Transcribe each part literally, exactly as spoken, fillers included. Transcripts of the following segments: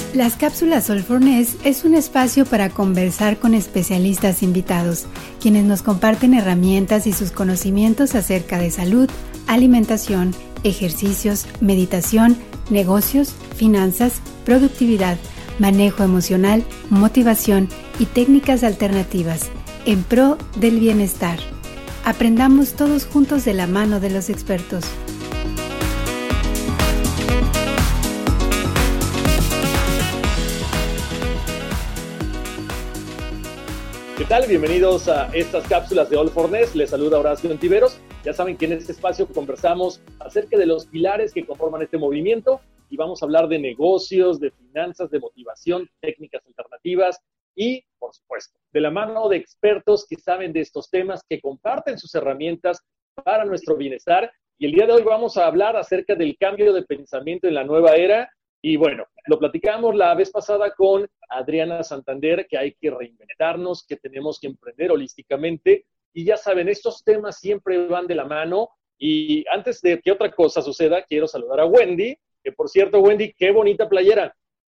Las cápsulas All for Ness es un espacio para conversar con especialistas invitados, quienes nos comparten herramientas y sus conocimientos acerca de salud, alimentación, ejercicios, meditación, negocios, finanzas, productividad, manejo emocional, motivación y técnicas alternativas en pro del bienestar. Aprendamos todos juntos de la mano de los expertos. ¿Qué tal? Bienvenidos a estas cápsulas de All for Ness. Les saluda Horacio Ontiveros. Ya saben que en este espacio conversamos acerca de los pilares que conforman este movimiento y vamos a hablar de negocios, de finanzas, de motivación, técnicas alternativas y, por supuesto, de la mano de expertos que saben de estos temas, que comparten sus herramientas para nuestro bienestar. Y el día de hoy vamos a hablar acerca del cambio de pensamiento en la nueva era. Y bueno, lo platicamos la vez pasada con Adriana Santander, que hay que reinventarnos, que tenemos que emprender holísticamente. Y ya saben, estos temas siempre van de la mano. Y antes de que otra cosa suceda, quiero saludar a Wendy, que por cierto, Wendy, qué bonita playera.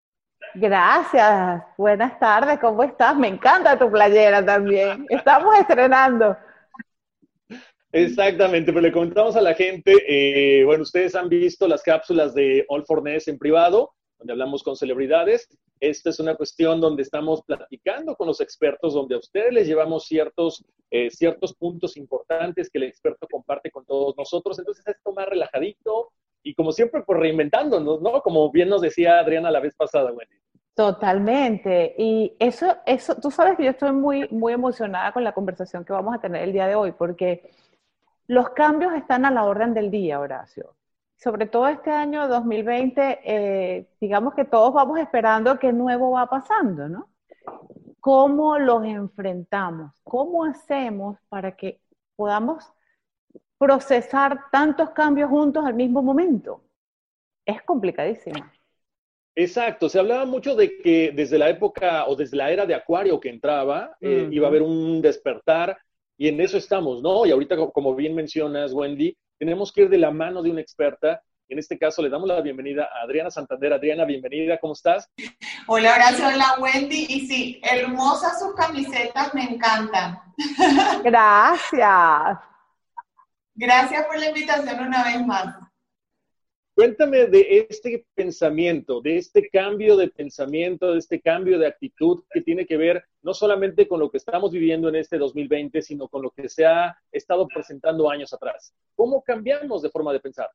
Gracias, buenas tardes, ¿cómo estás? Me encanta tu playera también. Estamos estrenando. Exactamente, pero le comentamos a la gente, eh, bueno, ustedes han visto las cápsulas de All for Ness en privado, donde hablamos con celebridades. Esta es una cuestión donde estamos platicando con los expertos, donde a ustedes les llevamos ciertos, eh, ciertos puntos importantes que el experto comparte con todos nosotros. Entonces, esto más relajadito y como siempre, pues reinventándonos, ¿no? Como bien nos decía Adriana la vez pasada, Wendy. Totalmente. Y eso, eso, tú sabes que yo estoy muy, muy emocionada con la conversación que vamos a tener el día de hoy, porque los cambios están a la orden del día, Horacio. Sobre todo este año dos mil veinte, eh, digamos que todos vamos esperando qué nuevo va pasando, ¿no? ¿Cómo los enfrentamos? ¿Cómo hacemos para que podamos procesar tantos cambios juntos al mismo momento? Es complicadísimo. Exacto, se hablaba mucho de que desde la época o desde la era de Acuario que entraba, eh, uh-huh. iba a haber un despertar. Y en eso estamos, ¿no? Y ahorita, como bien mencionas, Wendy, tenemos que ir de la mano de una experta. En este caso, le damos la bienvenida a Adriana Santander. Adriana, bienvenida, ¿cómo estás? Hola, Horacio, hola, Wendy. Y sí, hermosas sus camisetas, me encantan. Gracias. Gracias por la invitación una vez más. Cuéntame de este pensamiento, de este cambio de pensamiento, de este cambio de actitud que tiene que ver no solamente con lo que estamos viviendo en este dos mil veinte, sino con lo que se ha estado presentando años atrás. ¿Cómo cambiamos de forma de pensar?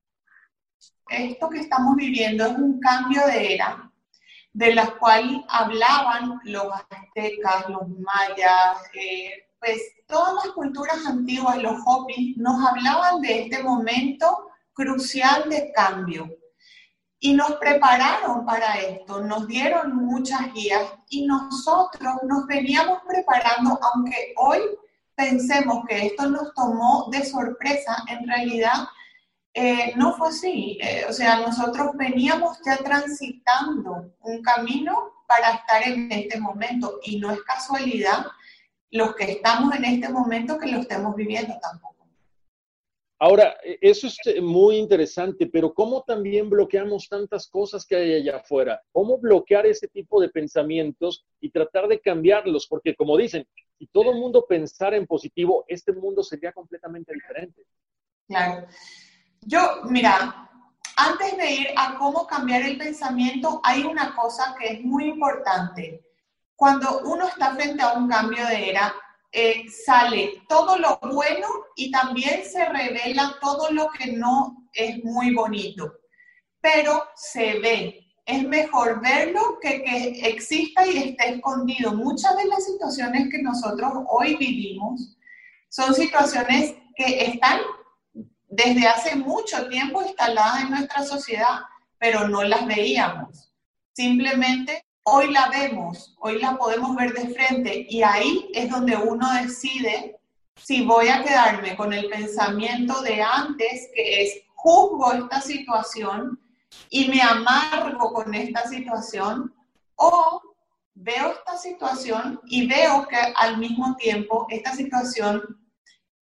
Esto que estamos viviendo es un cambio de era, de la cual hablaban los aztecas, los mayas, eh, pues todas las culturas antiguas, los hopis, nos hablaban de este momento crucial de cambio. Y nos prepararon para esto, nos dieron muchas guías y nosotros nos veníamos preparando, aunque hoy pensemos que esto nos tomó de sorpresa, en realidad eh, no fue así. Eh, o sea, nosotros veníamos ya transitando un camino para estar en este momento y no es casualidad los que estamos en este momento que lo estemos viviendo tampoco. Ahora, eso es muy interesante, pero ¿cómo también bloqueamos tantas cosas que hay allá afuera? ¿Cómo bloquear ese tipo de pensamientos y tratar de cambiarlos? Porque, como dicen, si todo el mundo pensara en positivo, este mundo sería completamente diferente. Claro. Yo, mira, antes de ir a cómo cambiar el pensamiento, hay una cosa que es muy importante. Cuando uno está frente a un cambio de era, Eh, sale todo lo bueno y también se revela todo lo que no es muy bonito, pero se ve. Es mejor verlo que que exista y esté escondido. Muchas de las situaciones que nosotros hoy vivimos son situaciones que están desde hace mucho tiempo instaladas en nuestra sociedad, pero no las veíamos. Simplemente hoy la vemos, hoy la podemos ver de frente y ahí es donde uno decide si voy a quedarme con el pensamiento de antes, que es juzgo esta situación y me amargo con esta situación, o veo esta situación y veo que al mismo tiempo esta situación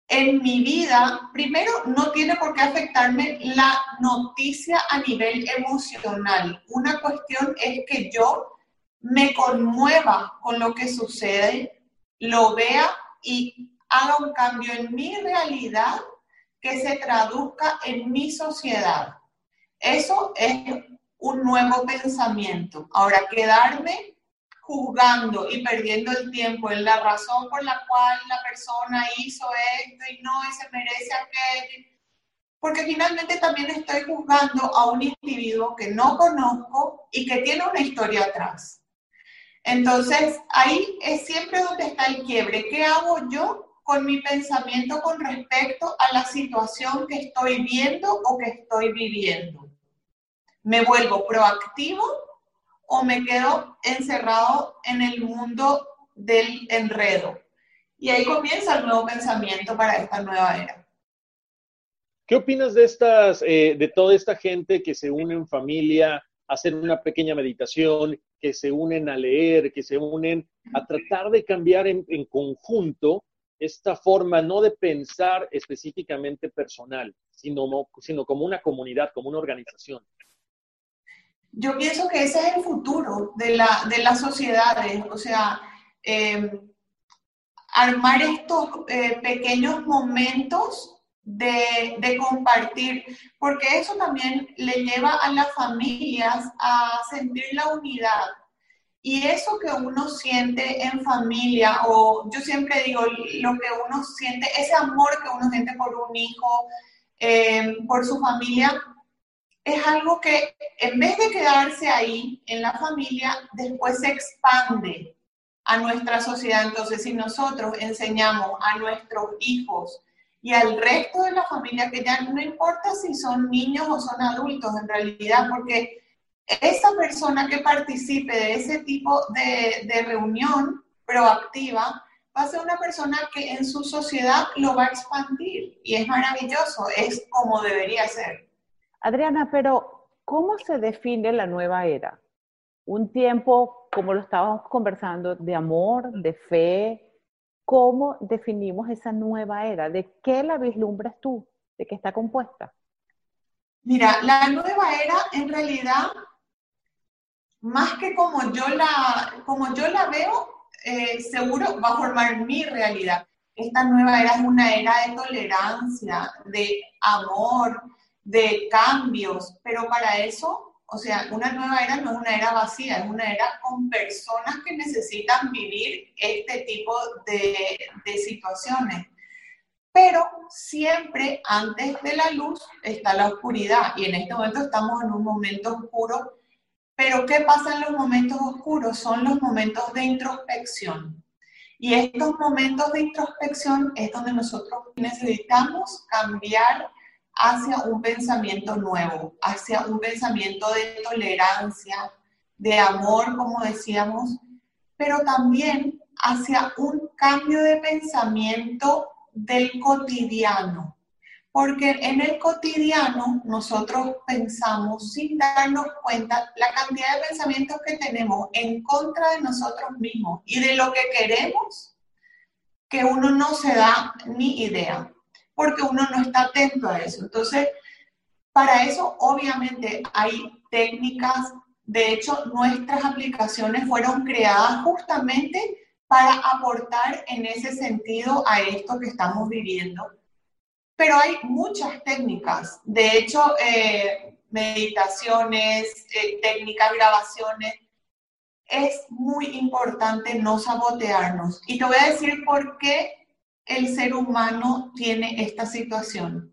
en mi vida, primero, no tiene por qué afectarme la noticia a nivel emocional. Una cuestión es que yo me conmueva con lo que sucede, lo vea y haga un cambio en mi realidad que se traduzca en mi sociedad. Eso es un nuevo pensamiento. Ahora, quedarme juzgando y perdiendo el tiempo en la razón por la cual la persona hizo esto y no, y se merece aquello, porque finalmente también estoy juzgando a un individuo que no conozco y que tiene una historia atrás. Entonces, ahí es siempre donde está el quiebre. ¿Qué hago yo con mi pensamiento con respecto a la situación que estoy viendo o que estoy viviendo? ¿Me vuelvo proactivo o me quedo encerrado en el mundo del enredo? Y ahí comienza el nuevo pensamiento para esta nueva era. ¿Qué opinas de estas, eh, de toda esta gente que se une en familia a hacer una pequeña meditación, que se unen a leer, que se unen a tratar de cambiar en, en conjunto esta forma no de pensar específicamente personal, sino, sino como una comunidad, como una organización? Yo pienso que ese es el futuro de, la, de las sociedades, o sea, eh, armar estos eh, pequeños momentos de, de compartir, porque eso también le lleva a las familias a sentir la unidad. Y eso que uno siente en familia, o yo siempre digo, lo que uno siente, ese amor que uno siente por un hijo, eh, por su familia, es algo que en vez de quedarse ahí en la familia, después se expande a nuestra sociedad. Entonces, si nosotros enseñamos a nuestros hijos y al resto de la familia, que ya no importa si son niños o son adultos en realidad, porque esa persona que participe de ese tipo de, de reunión proactiva va a ser una persona que en su sociedad lo va a expandir. Y es maravilloso, es como debería ser. Adriana, pero ¿cómo se define la nueva era? Un tiempo, como lo estábamos conversando, de amor, de fe. ¿Cómo definimos esa nueva era? ¿De qué la vislumbras tú? ¿De qué está compuesta? Mira, la nueva era en realidad, más que como yo la, como yo la veo, eh, seguro va a formar mi realidad. Esta nueva era es una era de tolerancia, de amor, de cambios, pero para eso, o sea, una nueva era no es una era vacía, es una era con personas que necesitan vivir este tipo de, de situaciones. Pero siempre antes de la luz está la oscuridad, y en este momento estamos en un momento oscuro. Pero ¿qué pasa en los momentos oscuros? Son los momentos de introspección. Y estos momentos de introspección es donde nosotros necesitamos cambiar hacia un pensamiento nuevo, hacia un pensamiento de tolerancia, de amor, como decíamos, pero también hacia un cambio de pensamiento del cotidiano. Porque en el cotidiano nosotros pensamos sin darnos cuenta la cantidad de pensamientos que tenemos en contra de nosotros mismos y de lo que queremos, que uno no se da ni idea, porque uno no está atento a eso. Entonces, para eso obviamente hay técnicas. De hecho, nuestras aplicaciones fueron creadas justamente para aportar en ese sentido a esto que estamos viviendo. Pero hay muchas técnicas, de hecho, eh, meditaciones, eh, técnicas, grabaciones. Es muy importante no sabotearnos. Y te voy a decir por qué el ser humano tiene esta situación.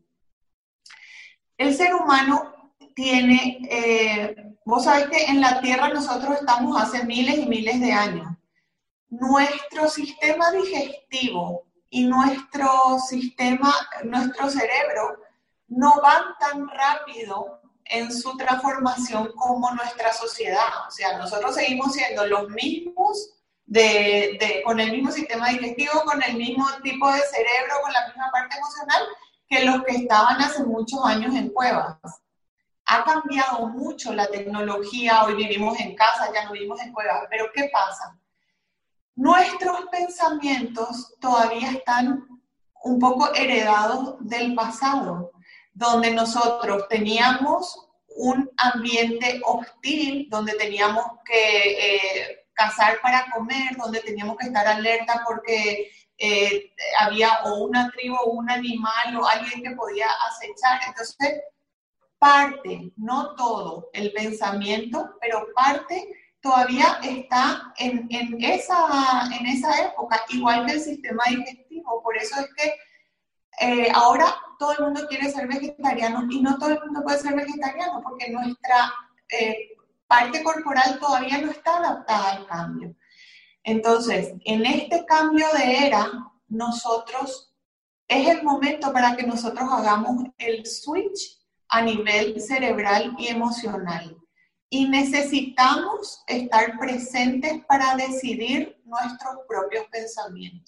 El ser humano tiene, eh, vos sabés que en la Tierra nosotros estamos hace miles y miles de años. Nuestro sistema digestivo y nuestro sistema, nuestro cerebro, no van tan rápido en su transformación como nuestra sociedad. O sea, nosotros seguimos siendo los mismos, de, de, con el mismo sistema digestivo, con el mismo tipo de cerebro, con la misma parte emocional, que los que estaban hace muchos años en cuevas. Ha cambiado mucho la tecnología, hoy vivimos en casa, ya no vivimos en cuevas, pero ¿qué pasa? Nuestros pensamientos todavía están un poco heredados del pasado, donde nosotros teníamos un ambiente hostil, donde teníamos que eh, cazar para comer, donde teníamos que estar alerta porque eh, había o una tribu o un animal o alguien que podía acechar. Entonces, parte, no todo, el pensamiento, pero parte todavía está en, en, esa, en esa época, igual que el sistema digestivo. Por eso es que eh, ahora todo el mundo quiere ser vegetariano y no todo el mundo puede ser vegetariano porque nuestra eh, parte corporal todavía no está adaptada al cambio. Entonces, en este cambio de era, nosotros, es el momento para que nosotros hagamos el switch a nivel cerebral y emocional. Y necesitamos estar presentes para decidir nuestros propios pensamientos.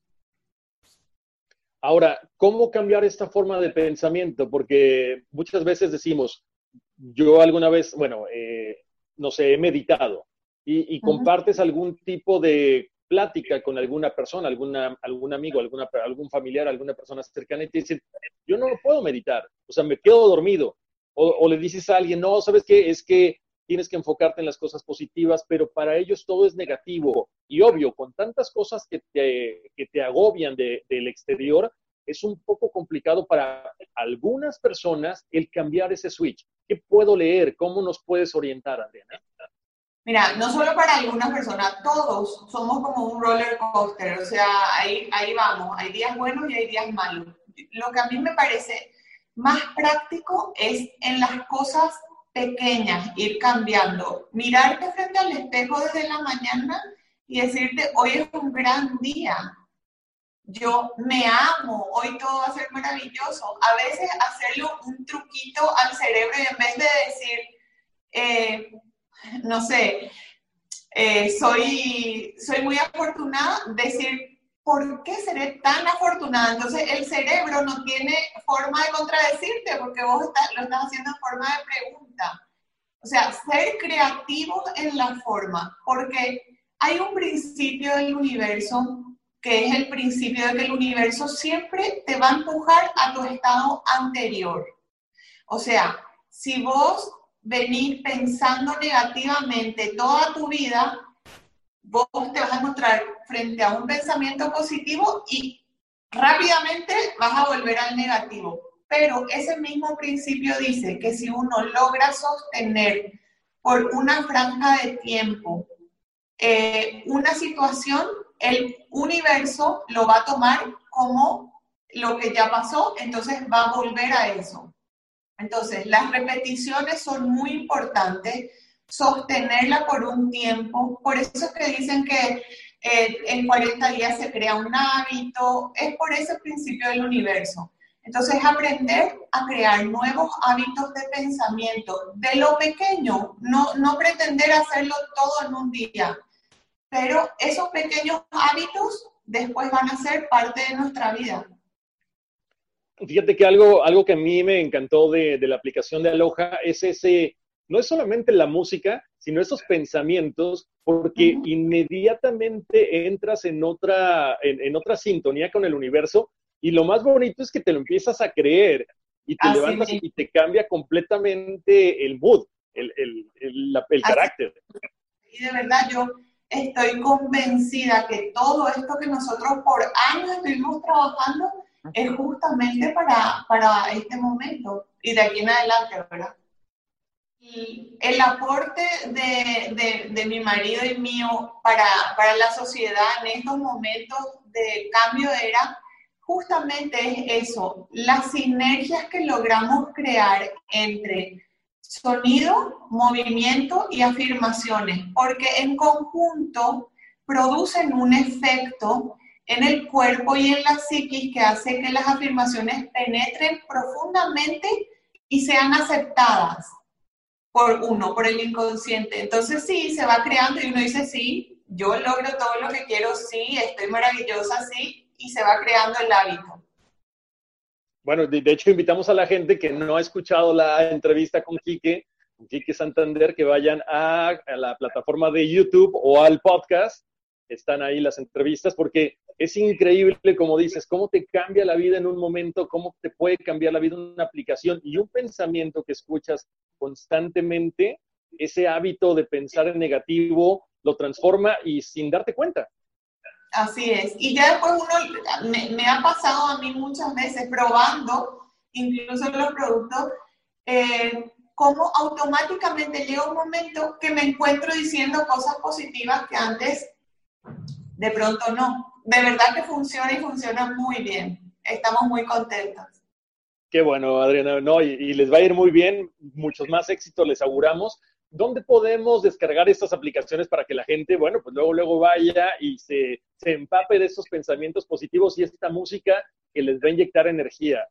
Ahora, ¿cómo cambiar esta forma de pensamiento? Porque muchas veces decimos, yo alguna vez, bueno, eh, no sé, he meditado y, y compartes uh-huh. algún tipo de plática con alguna persona, alguna, algún amigo, alguna, algún familiar, alguna persona cercana y te dicen, yo no puedo meditar, o sea, me quedo dormido. O, o le dices a alguien, no, ¿sabes qué? Es que tienes que enfocarte en las cosas positivas, pero para ellos todo es negativo. Y obvio, con tantas cosas que te, que te agobian de, del exterior, es un poco complicado para algunas personas el cambiar ese switch. ¿Qué puedo leer? ¿Cómo nos puedes orientar, Adriana? Mira, no solo para algunas personas, todos somos como un roller coaster, o sea, ahí, ahí vamos, hay días buenos y hay días malos. Lo que a mí me parece más práctico es en las cosas pequeñas, ir cambiando. Mirarte frente al espejo desde la mañana y decirte, hoy es un gran día. Yo me amo, hoy todo va a ser maravilloso. A veces hacerle un truquito al cerebro y en vez de decir, eh, no sé, eh, soy, soy muy afortunada, decir, ¿por qué seré tan afortunada? Entonces el cerebro no tiene forma de contradecirte porque vos estás, lo estás haciendo en forma de pregunta. O sea, ser creativo en la forma, porque hay un principio del universo que es el principio de que el universo siempre te va a empujar a tu estado anterior. O sea, si vos venís pensando negativamente toda tu vida, vos te vas a encontrar frente a un pensamiento positivo y rápidamente vas a volver al negativo. Pero ese mismo principio dice que si uno logra sostener por una franja de tiempo eh, una situación, el universo lo va a tomar como lo que ya pasó, entonces va a volver a eso. Entonces, las repeticiones son muy importantes, sostenerla por un tiempo, por eso es que dicen que eh, en cuarenta días se crea un hábito, es por ese principio del universo. Entonces, aprender a crear nuevos hábitos de pensamiento, de lo pequeño, no, no pretender hacerlo todo en un día, pero esos pequeños hábitos después van a ser parte de nuestra vida. Fíjate que algo, algo que a mí me encantó de, de la aplicación de Aloha es ese, no es solamente la música, sino esos pensamientos, porque uh-huh. inmediatamente entras en otra, en, en otra sintonía con el universo, y lo más bonito es que te lo empiezas a creer, y te Así levantas mismo. Y te cambia completamente el mood, el, el, el, la, el carácter. Y de verdad yo estoy convencida que todo esto que nosotros por años estuvimos trabajando es justamente para, para este momento y de aquí en adelante, ¿verdad? Y el aporte de, de, de mi marido y mío para, para la sociedad en estos momentos de cambio era justamente es eso, las sinergias que logramos crear entre sonido, movimiento y afirmaciones, porque en conjunto producen un efecto en el cuerpo y en la psiquis que hace que las afirmaciones penetren profundamente y sean aceptadas por uno, por el inconsciente. Entonces sí, se va creando y uno dice, sí, yo logro todo lo que quiero, sí, estoy maravillosa, sí, y se va creando el hábito. Bueno, de, de hecho invitamos a la gente que no ha escuchado la entrevista con Quique, con Quique Santander, que vayan a, a la plataforma de YouTube o al podcast. Están ahí las entrevistas, porque Es increíble, como dices, cómo te cambia la vida en un momento, cómo te puede cambiar la vida una aplicación y un pensamiento que escuchas constantemente, ese hábito de pensar en negativo lo transforma y sin darte cuenta. Así es. Y ya después uno, me, me ha pasado a mí muchas veces probando, incluso los productos, eh, cómo automáticamente llega un momento que me encuentro diciendo cosas positivas que antes de pronto no. De verdad que funciona y funciona muy bien. Estamos muy contentos. Qué bueno, Adriana. No, y, y les va a ir muy bien, muchos más éxitos les auguramos. ¿Dónde podemos descargar estas aplicaciones para que la gente, bueno, pues luego, luego vaya y se, se empape de esos pensamientos positivos y esta música que les va a inyectar energía?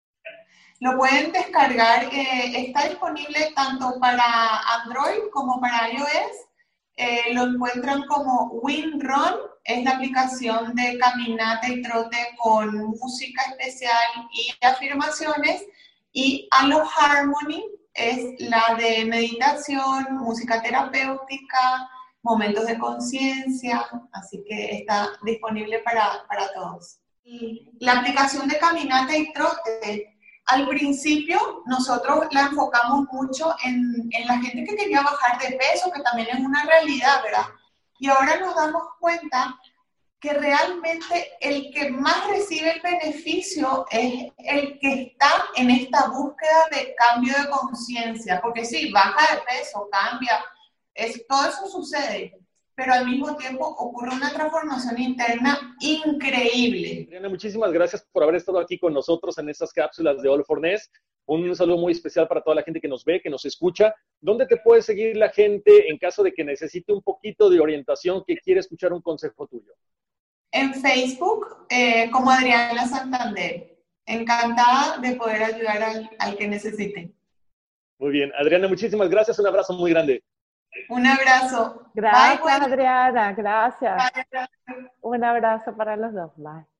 Lo pueden descargar, eh, está disponible tanto para Android como para iOS. Eh, lo encuentran como WinRun, es la aplicación de caminata y trote con música especial y afirmaciones, y Alo Harmony es la de meditación, música terapéutica, momentos de conciencia, así que está disponible para, para todos. Y la aplicación de caminata y trote, al principio nosotros la enfocamos mucho en, en la gente que quería bajar de peso, que también es una realidad, ¿verdad? Y ahora nos damos cuenta que realmente el que más recibe el beneficio es el que está en esta búsqueda de cambio de conciencia, porque sí, baja de peso, cambia, es, todo eso sucede, pero al mismo tiempo ocurre una transformación interna increíble. Adriana, muchísimas gracias por haber estado aquí con nosotros en estas cápsulas de All for Ness. Un saludo muy especial para toda la gente que nos ve, que nos escucha. ¿Dónde te puede seguir la gente en caso de que necesite un poquito de orientación, que quiere escuchar un consejo tuyo? En Facebook, eh, como Adriana Santander. Encantada de poder ayudar al, al que necesite. Muy bien. Adriana, muchísimas gracias. Un abrazo muy grande. Un abrazo. Gracias, Bye, Adriana. Gracias. bye. Un abrazo para los dos. Bye.